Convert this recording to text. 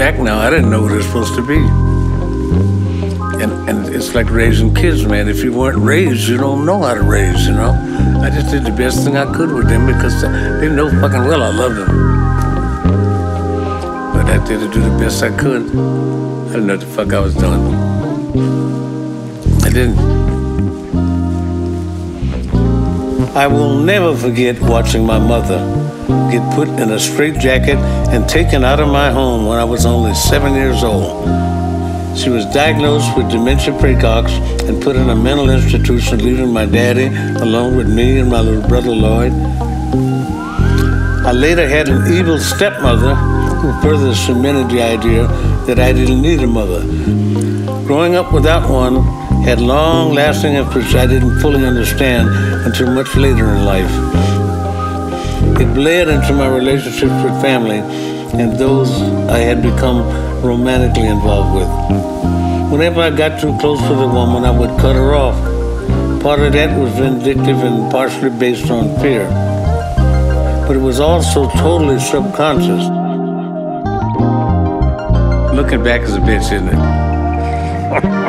back now, I didn't know what it was supposed to be. And it's like raising kids, man. If you weren't raised, you don't know how to raise, you know? I just did the best thing I could with them because they know fucking well I loved them. But I did to do the best I could. I didn't know what the fuck I was doing. I didn't. I will never forget watching my mother get put in a straitjacket and taken out of my home when I was only 7 years old. She was diagnosed with dementia praecox and put in a mental institution, leaving my daddy along with me and my little brother Lloyd. I later had an evil stepmother who further cemented the idea that I didn't need a mother. Growing up without one had long-lasting effects I didn't fully understand until much later in life. It bled into my relationships with family and those I had become romantically involved with. Whenever I got too close to the woman, I would cut her off. Part of that was vindictive and partially based on fear. But it was also totally subconscious. Looking back is a bitch, isn't it?